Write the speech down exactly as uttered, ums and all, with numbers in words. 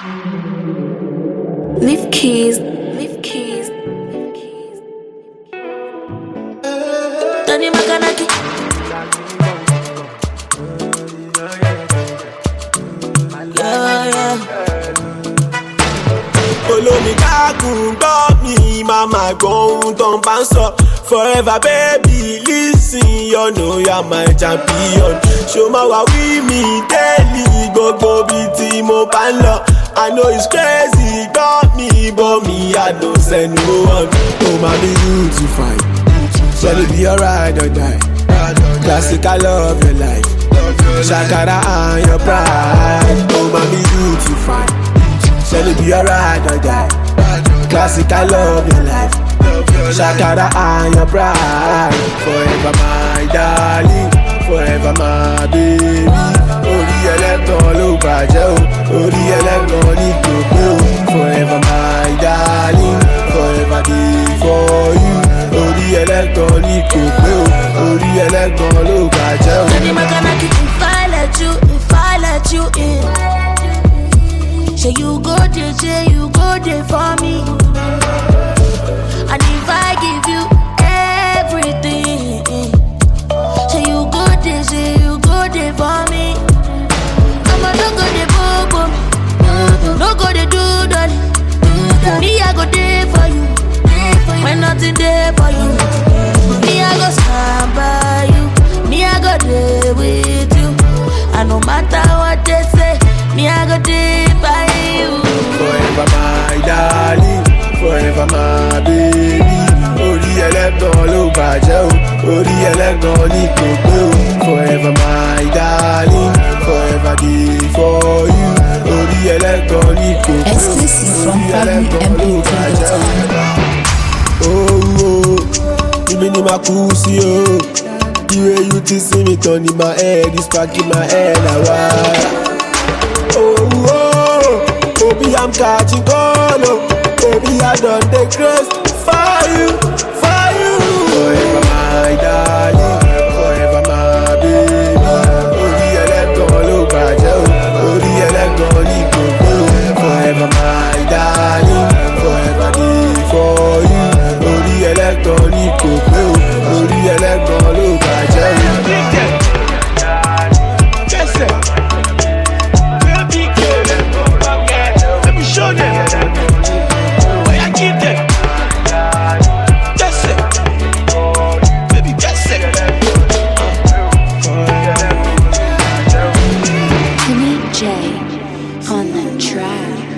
Leave keys, leave keys, leave keys. Tony Makanaki. Yeah, yeah. Olómi kákùn gbọ́ mi, mama gbóhùn tó ń bá ń sọ. Forever baby, listen, you know you're my champion. Show my wa with me daily, gbogbo bí tí mo bá ń lọ. I know it's crazy, got me, but me I don't send no one. Oh mommy, you too fine. Shall it be alright or die? Classic, I love your life. Shakara and your pride. Oh mommy, you too fine. Shall it be alright or die? Classic, I love your life. Shakara and your pride. Forever my darling, forever my baby. Orí ẹlẹ́gàn ló bàjẹ́ o, orí ẹlẹ́gàn ní gbogbo o. Forever my darling, forever dey for you. Orí ẹlẹ́gàn ní gbogbo o, orí ẹlẹ́gàn ló bàjẹ́ o. Tony Makanaki, if I let you, if I let you in, say you go there, say you go there for me. And if I give you everything, say you go there, say you go there for me. I'ma no go there bobo, no go there do dolly. Me I go there for you, when nothing there for you. Me I go stand by you, me I go there with you. And no matter what they say, me I go there by you. Forever my darling, forever my baby. Orí ẹlẹ́gàn ló bàjẹ́ o, orí ẹlẹ́gàn ní gbogbo o. Forever my darling, forever dey for you. Orí ẹlẹ́gàn ní gbogbo o. Exclusive from Family M P dot com. Oh, oh, ibi ni ma kú sí o. The way you ti see me turn in my head, it's back in my head awa. Oh, oh, baby I'm catching cold, oh. Baby I done the grace for you, for you. Forever my darling, forever my baby. Orí ẹlẹ́gàn ló bàjẹ́ o, orí ẹlẹ́gàn ní gbogbo o. Forever my darling, forever dey for you. Orí ẹlẹ́gàn ní gbogbo o, orí ẹlẹ́gàn ló bàjẹ́ o. Kenny J on the track.